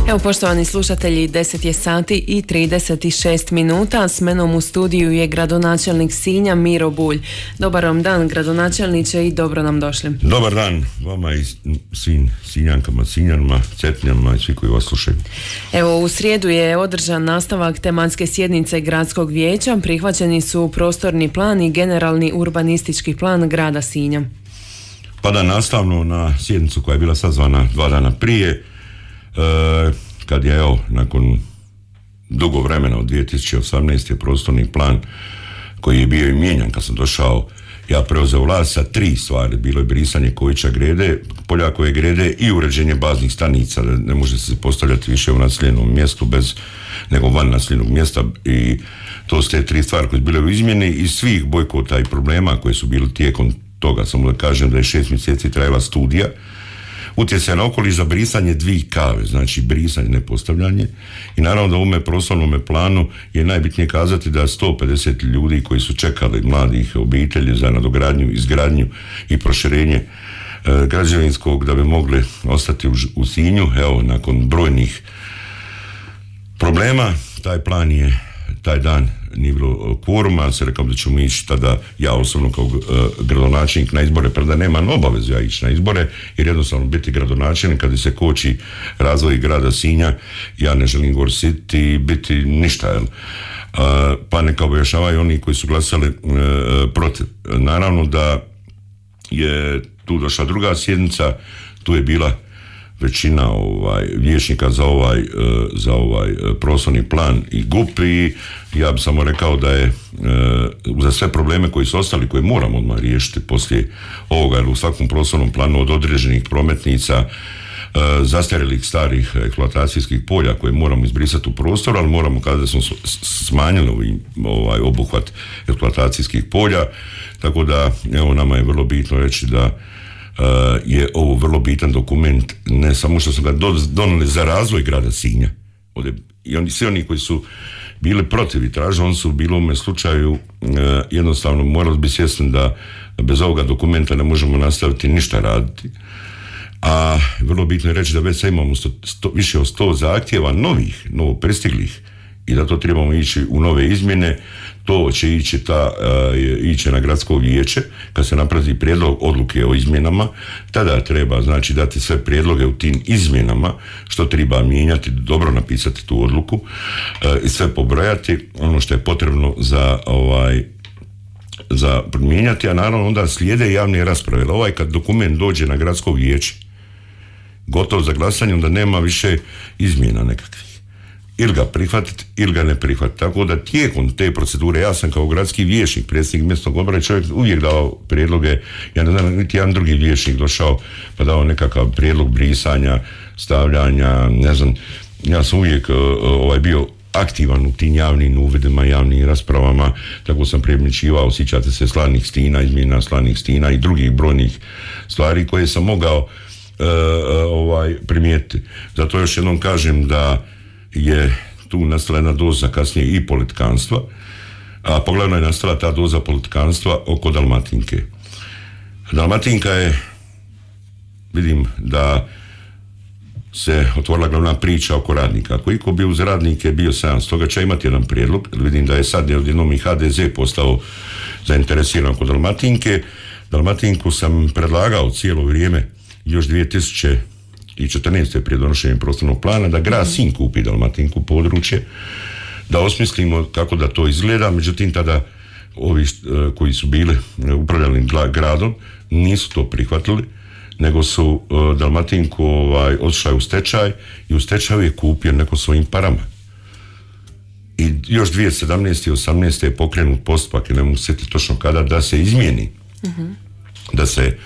Evo, poštovani slušatelji, 10 je sati i 36 minuta. S menom u studiju je gradonačelnik Sinja Miro Bulj. Dobar vam dan, gradonačelniče, i dobro nam došli. Dobar dan vama i svim Sinjankama, Sinjanima, Cetinjama i svi koji vas slušaju. Evo, u srijedu je održan nastavak tematske sjednice Gradskog vijeća. Prihvaćeni su prostorni plan i generalni urbanistički plan grada Sinja. Pa da, nastavno na sjednicu koja je bila sazvana 2 dana prije, kad je, evo, nakon dugo vremena od 2018. prostorni plan koji je bio i mijenjan kad sam došao, ja preuzeo vlast sa 3 stvari. Bilo je brisanje Kojića grede, Poljakove grede i uređenje baznih stanica. Ne može se postavljati više u naseljenom mjestu nego van naseljenog mjesta, i to su te 3 stvari koje su bile u izmjeni i svih bojkota i problema koji su bili tijekom toga. Samo da kažem da je 6 mjeseci trajala studija utjecaj na okoliš za brisanje 2 kave, znači brisanje, ne postavljanje. I naravno da u ovome prostornom planu je najbitnije kazati da 150 ljudi koji su čekali, mladih obitelji, za nadogradnju, izgradnju i proširenje građevinskog, da bi mogli ostati u Sinju, evo, nakon brojnih problema, taj plan je, taj dan nije bilo kvoruma, se rekao da ćemo ići tada, ja osobno kao gradonačelnik, na izbore, preda nemam obavezu ja ići na izbore, jer jednostavno biti gradonačelnik kada se koči razvoj grada Sinja, ja ne želim gore sjediti i biti ništa, jel? Pa neka objašnjavaju oni koji su glasali protiv. Naravno da je tu došla druga sjednica, tu je bila većina vijećnika za ovaj prostorni plan i GUP, i ja bih samo rekao da je za sve probleme koji su ostali, koje moramo odmah riješiti poslije ovoga, jer u svakom prostornom planu od određenih prometnica, zastarjelih starih eksploatacijskih polja koje moramo izbrisati u prostoru, ali moramo kada da smo smanjili obuhvat eksploatacijskih polja, tako da, evo, nama je vrlo bitno reći da je ovo vrlo bitan dokument, ne samo što su ga donijeli za razvoj grada Sinja. I svi oni koji su bili protiv i tražili, oni su bili u ovome slučaju jednostavno morali biti svjesni da bez ovoga dokumenta ne možemo nastaviti ništa raditi. A vrlo bitno je reći da već sad imamo više od 100 zahtjeva novo pristiglih, i da to trebamo ići u nove izmjene. To će ići na gradsko vijeće. Kad se napravi prijedlog odluke o izmjenama, tada treba, znači, dati sve prijedloge u tim izmjenama što treba mijenjati, dobro napisati tu odluku i sve pobrojati ono što je potrebno za mijenjati, a naravno onda slijede javne rasprave. Kad dokument dođe na gradsko vijeće gotov za glasanje, onda nema više izmjena nekakvih. Ili ga prihvatiti, ili ga ne prihvatiti. Tako da tijekom te procedure, ja sam kao gradski vijećnik, predsjednik mjesnog odbora, čovjek uvijek dao prijedloge. Ja ne znam, niti jedan drugi vijećnik došao pa dao nekakav prijedlog brisanja, stavljanja, ne znam. Ja sam uvijek bio aktivan u tim javnim uvidima, javnim raspravama, tako sam primjećivao, sjećate se, slanih stina, izmjena slanih stina i drugih brojnih stvari koje sam mogao primijetiti. Zato još jednom kažem da je tu nastala jedna doza kasnije i politikanstva, a poglavno je nastala ta doza politikanstva oko Dalmatinke. Dalmatinka je, vidim da se otvorila glavna priča oko radnika. Ako iko bi uz radnike bio 700, toga će imati jedan prijedlog. Vidim da je sad odjednom i HDZ postao zainteresiran oko Dalmatinke. Dalmatinku sam predlagao cijelo vrijeme, još 2014. prije donošenja prostornog plana, da grad Sinj kupi Dalmatinku područje, da osmislimo kako da to izgleda. Međutim, tada ovi koji su bili upravljali gradom nisu to prihvatili, nego su Dalmatinku otišla u stečaj, i u stečaju je kupio neko svojim parama. I još 2017. i 2018. je pokrenut postupak, i ne mogu sjetiti točno kada, da se izmijeni, da se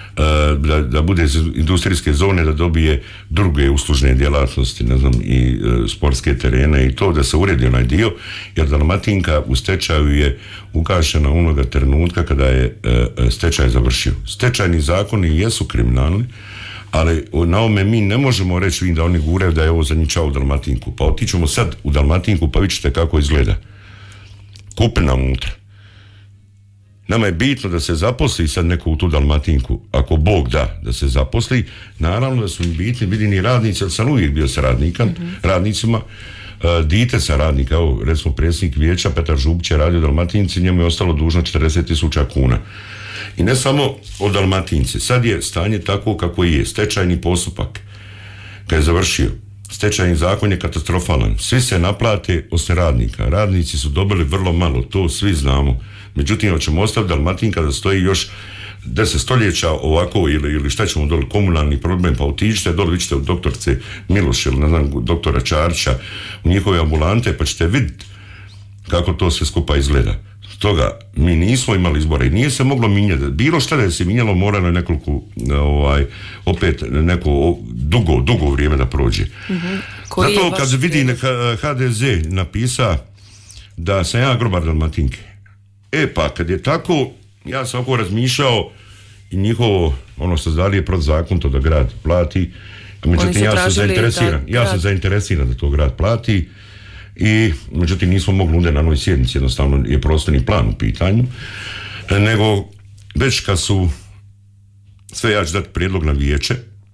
da bude iz industrijske zone, da dobije druge uslužne djelatnosti, ne znam, i sportske terene, i to da se uredi onaj dio, jer Dalmatinka u stečaju je ugašena onoga trenutka kada je stečaj završio. Stečajni zakoni jesu kriminalni, ali na ovome mi ne možemo reći da oni guraju da je ovo za njih u Dalmatinku. Pa otićemo sad u Dalmatinku pa vidite kako izgleda. Kupina unutra. Nama je bitno da se zaposli sad neko u tu Dalmatinku, ako Bog da se zaposli, naravno da su mi bitni, vidim i radnici, jer sam uvijek bio sa radnicima, dite sa radnika, evo recimo predsjednik vijeća Petar Žubić je radio u Dalmatinci, njemu je ostalo dužno 40.000 kuna. I ne samo od Dalmatinci, sad je stanje tako kako je, stečajni postupak kad je završio, stečajni zakon je katastrofalan, svi se naplate osim radnika, radnici su dobili vrlo malo, to svi znamo, međutim hoćemo ostaviti Dalmatinka da stoji još 10 stoljeća ovako ili šta ćemo dole, komunalni problem, pa otiđite dole, vidite u doktorce Miloš ili ne znam, doktora Čarića u njihove ambulante pa ćete vidjeti kako to sve skupa izgleda. Stoga mi nismo imali izbora i nije se moglo mijenjati. Bilo šta da je se mijenjalo moralo je nekoliko opet neko dugo vrijeme da prođe. Zato kad vidi HDZ napisa da sam ja grobar Dalmatinke. Pa kad je tako, ja sam oko razmišljao i njihovo, ono što zdali je protuzakonito da grad plati, međutim ja sam zainteresiran da to grad plati i međutim nismo mogli onda na onoj sjednici, jednostavno je prostorni plan u pitanju, nego već kad su sve, ja ću dati prijedlog na vijeće,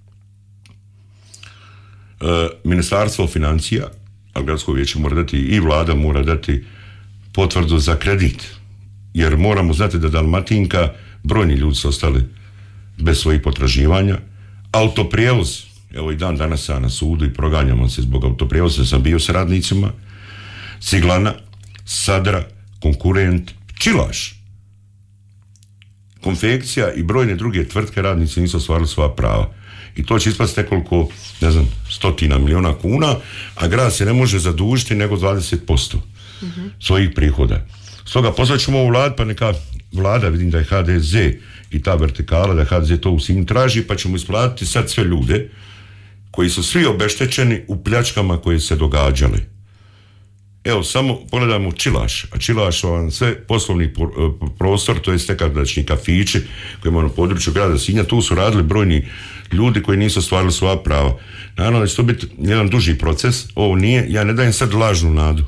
Ministarstvo financija, a gradsko vijeće mora dati i vlada mora dati potvrdu za kredit, jer moramo znati da Dalmatinka, brojni ljudi su ostali bez svojih potraživanja, autoprijevoz, evo i dan danas sam na sudu i proganjamo se zbog autoprijevoza, sam bio s radnicima, Ciglana, Sadra, Konkurent, Čilaš, Konfekcija i brojne druge tvrtke, radnici nisu ostvarili svoja prava. I to će ispasti nekoliko, ne znam, 100 miliona kuna, a grad se ne može zadužiti nego 20% svojih prihoda. Stoga pozvat ćemo ovu vladu, pa neka vlada, vidim da je HDZ i ta vertikala, da HDZ to u Sinju traži, pa ćemo isplatiti sad sve ljude koji su svi obeštećeni u pljačkama koje se događale. Evo, samo pogledamo Čilaš, a Čilaš vam sve poslovni prostor, to je nekadašnji kafići koji imaju na području grada Sinja, tu su radili brojni ljudi koji nisu ostvarili svoja prava. Naravno da će to biti jedan duži proces, ovo nije, ja ne dajem sad lažnu nadu,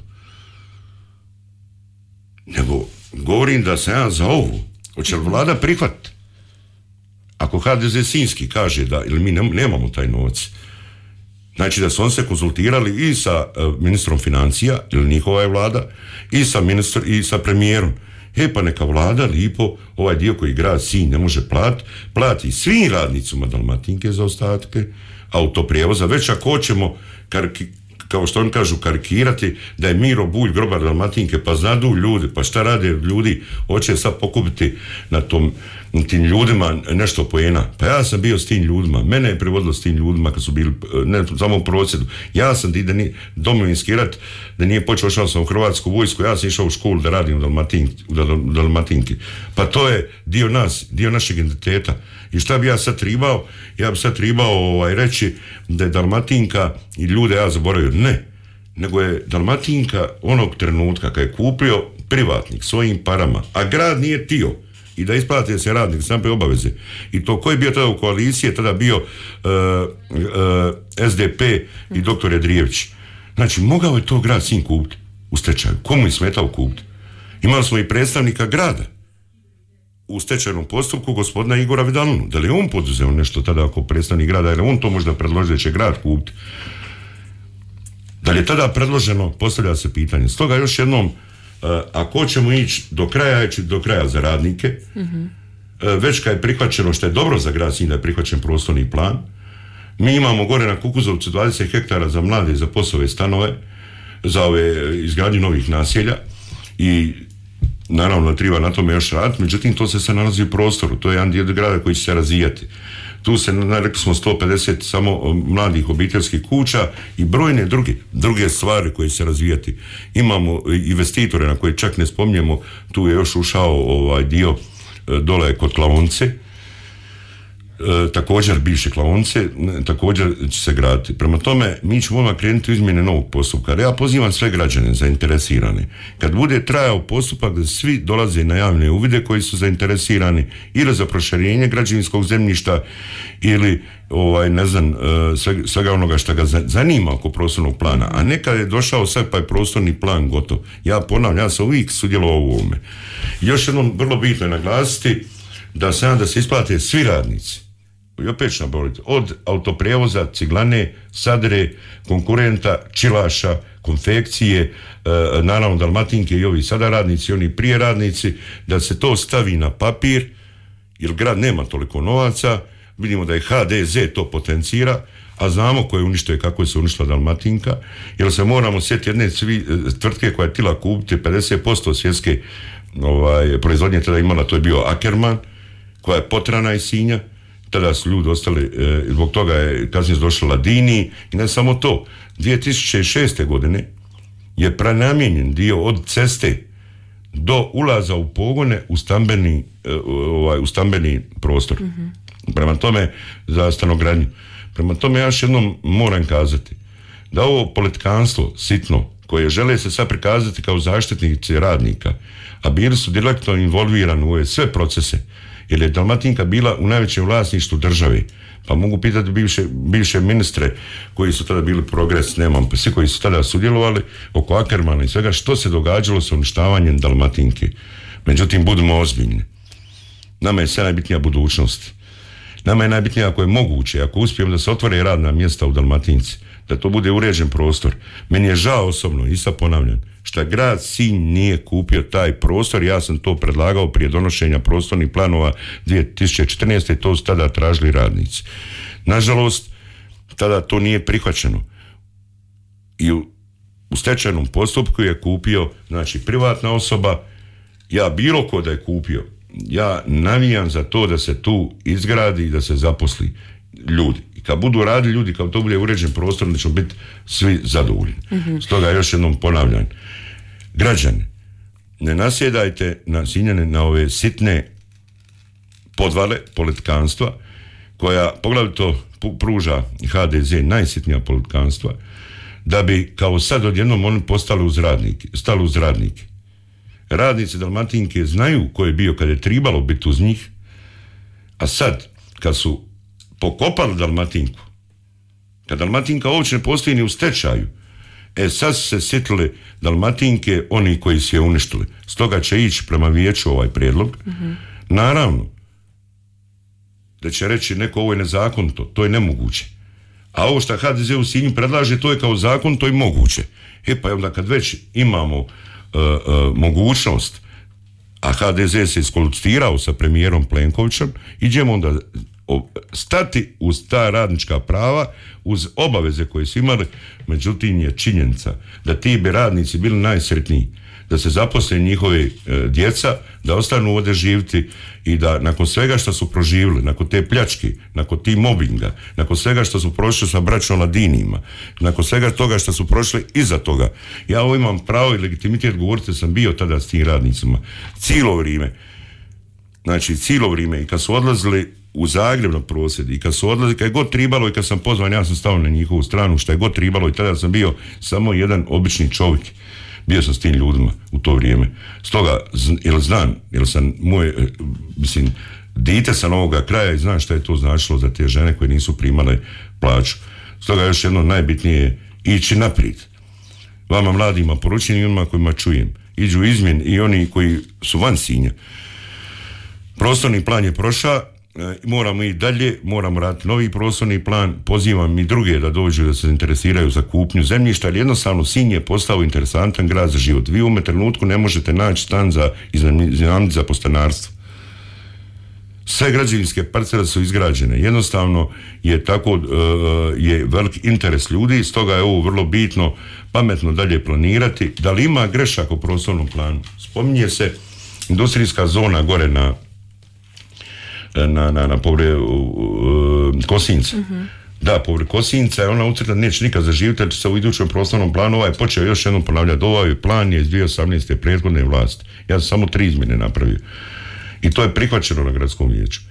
nego govorim da sam ja za ovu, hoće li vlada prihvatiti? Ako HDZ Sinjski kaže da, ili mi nemamo taj novac, znači da su on se konzultirali i sa ministrom financija, ili njihova je vlada, i sa premijerom. Pa neka vlada lipo ovaj dio koji grad Sinj ne može plati svim radnicima Dalmatinke za ostatke autoprijevoza, već ako hoćemo kao što oni kažu karikirati da je Miro Bulj grobar Dalmatinke, pa znadu ljudi, pa šta rade ljudi, hoće sad pokupiti na tim ljudima nešto poena. Pa ja sam bio s tim ljudima, mene je privodilo s tim ljudima kad su bili, ne samo u prosvjedu, ja sam domovinski rat, da nije počeo, šao sam u Hrvatsku vojsku, ja sam išao u školu da radim u Dalmatinki. Pa to je dio nas, dio našeg identiteta. I šta bi ja sad tribao? Ja bi sad tribao reći da je Dalmatinka i ljude ja zaboravio. Ne, nego je Dalmatinka onog trenutka kad je kupio privatnik svojim parama, a grad nije tio i da isplate se radnik, sam pe obaveze. I to ko je bio tada u koaliciji, tada bio SDP i doktor Jedrijević. Znači, mogao je to grad Sinj kupiti u stečaju. Komu je smetao kupiti? Imali smo i predstavnika grada u stečajnom postupku, gospodina Igora Vidalinu. Da li je on poduzeo nešto tada ako predstavnik grada, jer on to možda predloži da će grad kupiti? Da li je tada predloženo, postavlja se pitanje. Stoga još jednom, ako ćemo ići do kraja za radnike, već kad je prihvaćeno, što je dobro za grad Sinj da je prihvaćen prostorni plan, mi imamo gore na Kukuzovcu 20 hektara za mlade, za POS-ove stanove, za izgradnju novih naselja i naravno treba na tome još raditi, međutim to se nalazi u prostoru, to je jedan dio grada koji će se razvijati. Tu se, rekli smo, 150 samo mladih obiteljskih kuća i brojne druge stvari koje će se razvijati. Imamo investitore na koje čak ne spominjemo, tu je još ušao dio dole kod Klavonce. također bivše klaonice, također će se graditi. Prema tome, mi ćemo odmah krenuti u izmjene novog postupka. Ja pozivam sve građane zainteresirane. Kad bude trajao postupak da svi dolaze na javne uvide koji su zainteresirani ili za proširenje građevinskog zemljišta ili svega onoga što ga zanima oko prostornog plana, a nekad je došao sad pa je prostorni plan gotov. Ja ponavljam, ja sam uvijek sudjelovao u ovome. Još jednom vrlo bitno je naglasiti da se isplate svi radnici. I opet ću nabrojiti, od autoprijevoza, ciglane, sadre, konkurenta, čilaša, konfekcije, naravno Dalmatinke i ovi sada radnici, oni prije radnici, da se to stavi na papir, jer grad nema toliko novaca, vidimo da je HDZ to potencira, a znamo ko je uništio i kako je se uništila Dalmatinka, jer se moramo sjetiti jedne tvrtke koja je htjela kupiti 50% svjetske proizvodnje, tada imala, to je bio Ackerman, koja je potrana iz Sinja, tada su ljudi ostali, zbog toga je kasnije došla Ladini i ne samo to. 2006. godine je prenamijenjen dio od ceste do ulaza u pogone u stambeni prostor. Mm-hmm. Prema tome, za stanogradnju. Prema tome, ja još jednom moram kazati da ovo politikanstvo sitno, koje žele se sad prikazati kao zaštitnici radnika, a bili su direktno involvirani u ove sve procese, jer je Dalmatinka bila u najvećem vlasništvu države. Pa mogu pitati bivše ministre koji su tada bili Progres, svi koji su tada sudjelovali oko Ackermana i svega, što se događalo sa uništavanjem Dalmatinke. Međutim, budimo ozbiljni. Nama je sve najbitnija budućnost. Nama je najbitnije ako je moguće, ako uspijemo da se otvore radna mjesta u Dalmatinci, da to bude uređen prostor. Meni je žao osobno, i sad ponavljam, što grad Sinj nije kupio taj prostor. Ja sam to predlagao prije donošenja prostornih planova 2014. to su tada tražili radnici. Nažalost, tada to nije prihvaćeno. I u stečajnom postupku je kupio, znači privatna osoba, ja bilo ko da je kupio, ja navijam za to da se tu izgradi i da se zaposli ljudi. I kad budu radili ljudi, kad to bude uređen prostor, da ćemo biti svi zadovoljni. Mm-hmm. Stoga još jednom ponavljam. Građani, ne nasjedajte na Sinjane na ove sitne podvale politikanstva, koja poglavito pruža HDZ, najsitnija politikanstva, da bi kao sad odjednom oni stali uz radnike. Radnici Dalmatinke znaju ko je bio kad je tribalo biti uz njih, a sad, kad su pokopali Dalmatinku, kad Dalmatinka uopće ne postoji ni u stečaju, sad su se sjetili Dalmatinke oni koji su je uništili. Stoga će ići prema vijeću ovaj prijedlog. Mm-hmm. Naravno, da će reći neko ovo je nezakonito, to je nemoguće. A ovo što HDZ u Sinju predlaže, to je kao zakon, to je moguće. Pa onda kad već imamo mogućnost, a HDZ se iskonsultirao sa premijerom Plenkovićem, idemo onda stati uz ta radnička prava, uz obaveze koje su imali. Međutim je činjenica da ti bi radnici bili najsretniji, da se zaposle njihove djeca, da ostanu ovdje živjeti i da nakon svega što su proživjeli, nakon te pljačke, nakon ti mobinga, nakon svega što su prošli sa braćom Ladinima, nakon svega toga što su prošli iza toga, ja ovo imam pravo i legitimitet govoriti, sam bio tada s tim radnicima cijelo vrijeme. Znači cijelo vrijeme, i kad su odlazili u Zagreb na prosvjed, i kad su odlazili, kad je god tribalo i kad sam pozvan, ja sam stao na njihovu stranu, šta je god tribalo, i tada sam bio samo jedan obični čovjek. Bio sam s tim ljudima u to vrijeme. Stoga, jer sam dite sam ovoga kraja i znam šta je to značilo za te žene koje nisu primale plaću. Stoga još jedno najbitnije je ići naprijed. Vama mladima poručujem i onima kojima čujem. Iđu izmjen i oni koji su van Sinja. Prostorni plan je prošao, moramo i dalje, moramo raditi novi prostorni plan, pozivam i druge da dođu da se interesiraju za kupnju zemljišta, jer jednostavno Sinj je postao interesantan grad za život. Vi u ovom trenutku ne možete naći stan za postanarstvo. Sve građevinske parcele su izgrađene, jednostavno je tako, je velik interes ljudi, stoga je ovo vrlo bitno, pametno dalje planirati. Da li ima grešaka u prostornom planu? Spominje se industrijska zona gore na povrije Kosinca. Mm-hmm. Da, povrije Kosinca je ona ucrtana, neće nikad zaživjeti, jer će se u idućem prostornom planu ovaj počeo još jednom ponavljati. Ovaj plan je iz 2018. prethodne vlasti. Ja sam samo 3 izmjene napravio. I to je prihvaćeno na gradskom vijeću.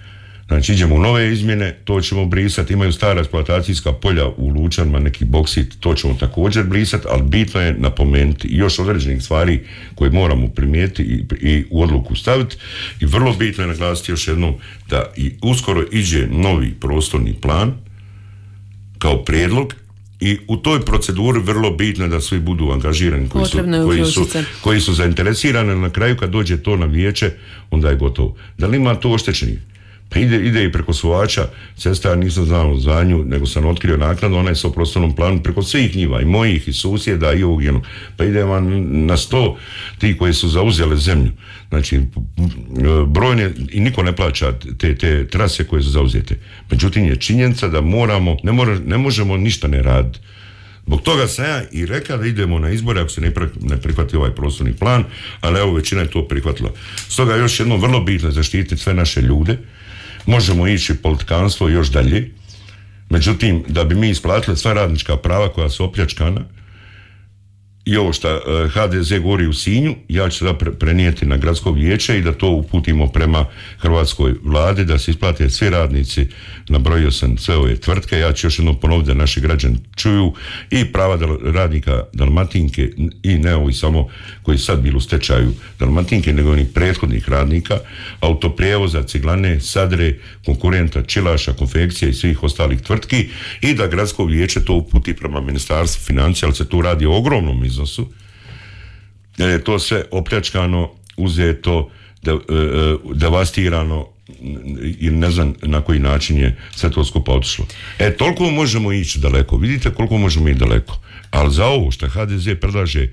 Znači idemo u nove izmjene, to ćemo brisati, imaju stara eksploatacijska polja u Lučanima, neki boksit, to ćemo također brisati, ali bitno je napomenuti još određenih stvari koje moramo primijetiti i u odluku staviti i vrlo bitno je naglasiti još jednom da i uskoro iđe novi prostorni plan kao prijedlog i u toj proceduri vrlo bitno je da svi budu angažirani koji su zainteresirani, na kraju kad dođe to na vijeće onda je gotovo. Da li ima to oštećenih? Pa ide i preko Suvača, cesta nisam znao za nju, nego sam otkrio naknadno, ona je sa prostornom planu preko svih njiva, i mojih, i susjeda, i ovog jednog. Pa ide vam na 100 ti koji su zauzeli zemlju. Znači, brojne, i niko ne plaća te trase koje su zauzete. Međutim, je činjenica da ne možemo ništa ne raditi. Zbog toga sam ja i rekao da idemo na izbore ako se ne prihvati ovaj prostorni plan, ali evo većina je to prihvatila. Stoga još jednom vrlo bitno zaštititi sve naše ljude. Možemo ići politikanstvo još dalje, međutim da bi mi isplatili sva radnička prava koja su opljačkana i ovo što HDZ govori u Sinju, ja ću sada prenijeti na gradsko vijeće i da to uputimo prema hrvatskoj vladi, da se isplate svi radnici, nabrojio sam sve ove tvrtke, ja ću još jednom ponoviti da naši građani čuju i prava radnika Dalmatinke i ne ovi samo koji sad bili u stečaju Dalmatinke, nego onih prethodnih radnika, autoprijevoza, Ciglane, Sadre, konkurenta, Čilaša, konfekcija i svih ostalih tvrtki i da gradsko vijeće to uputi prema Ministarstvu financija, ali se tu radi o ogromnom iznosu, jer je to sve opljačkano, uzeto, devastirano i ne znam na koji način je sve to skupa otišlo. Toliko možemo ići daleko, vidite koliko možemo ići daleko, ali za ovo što HDZ predlaže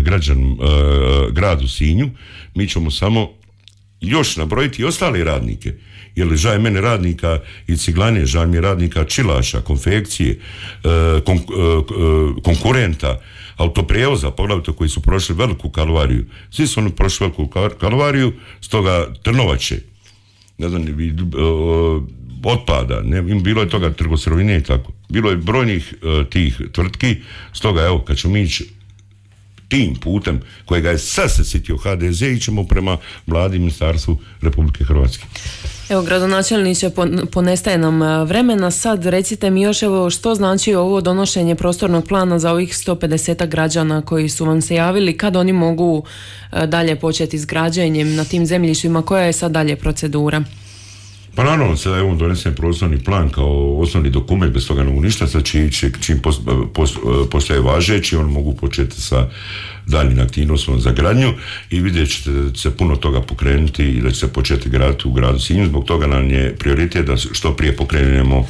gradu Sinju, mi ćemo samo još nabrojiti i ostale radnike, jer žao je mene radnika i Ciglane, žao mi je radnika Čilaša, konfekcije, konkurenta, autoprijevoza, poglavito koji su prošli veliku kalvariju. Svi su oni prošli veliku kalvariju, stoga Trnovače, ne znam, otpada, bilo je toga trgosirovine i tako. Bilo je brojnih tih tvrtki, stoga evo, kad ćemo ići tim putem kojega je sad se sitio HDZ, ićemo prema vladi i Ministarstvu Republike Hrvatske. Evo, gradonačelniče, ponestaje nam vremena. Sad recite mi još evo što znači ovo donošenje prostornog plana za ovih 150 građana koji su vam se javili, kad oni mogu dalje početi s građenjem na tim zemljištima, koja je sad dalje procedura? Pa naravno, sada je on donesen prostorni plan kao osnovni dokument, bez toga ne mogu ništa, sad čim postaje važeći, on mogu početi sa daljnjim aktivnostima za gradnju i vidjet ćete da će se puno toga pokrenuti i da će se početi graditi u gradu Sinju. Zbog toga nam je prioritet da što prije pokrenemo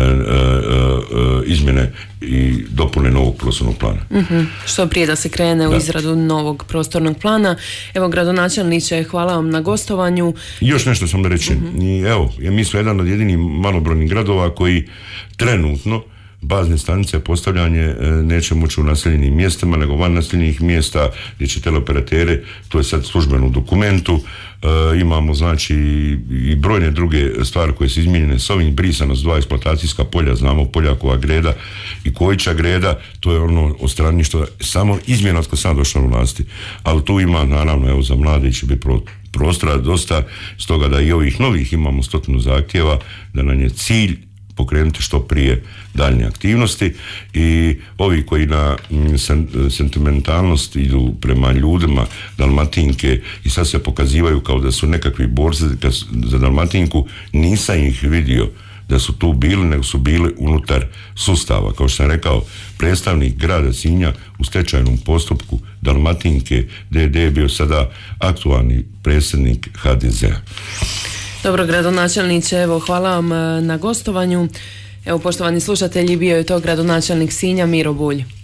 izmjene i dopune novog prostornog plana. Što prije da se krene u izradu novog prostornog plana. Evo, gradonačelniče, hvala vam na gostovanju. I još nešto sam da reći. Evo, mi smo jedan od jedinih malobrojnih gradova koji trenutno bazne stanice postavljanje neće moći u naseljenim mjestima, nego van naseljenih mjesta gdje će teleoperatere, to je sad službeno u dokumentu, imamo znači i brojne druge stvari koje su izmijenjene s ovim, brisano s 2 eksploatacijska polja, znamo Poljakova greda i Kojića greda, to je ono od strani što samo izmjena od ko sam došla u vlasti, ali tu ima naravno, evo za mlade će biti prostora dosta, stoga da i ovih novih imamo 100 zahtjeva, da nam je cilj pokrenuti što prije daljnje aktivnosti i ovi koji na sentimentalnost idu prema ljudima Dalmatinke i sad se pokazivaju kao da su nekakvi borci za Dalmatinku, nisam ih vidio da su tu bili, nego su bili unutar sustava. Kao što sam rekao, predstavnik grada Sinja u stečajnom postupku Dalmatinke d.d. je bio sada aktualni predsjednik HDZ-a. Dobro, gradonačelniče, evo, hvala vam na gostovanju. Evo, poštovani slušatelji, bio je to gradonačelnik Sinja Miro Bulj.